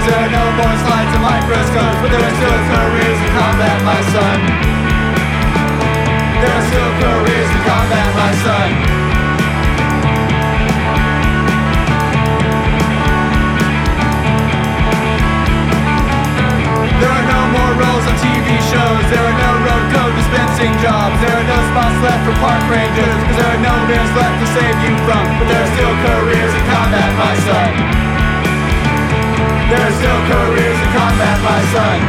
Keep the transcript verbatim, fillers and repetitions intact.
There are no more slides and microscopes, but there are still careers in combat, my son. There are still careers in combat, my son. There are no more roles on T V shows. There are no road code dispensing jobs. There are no spots left for park rangers, cause there are no beers left to save you from. But there are still careers in combat, my son. There are still careers in combat, my son.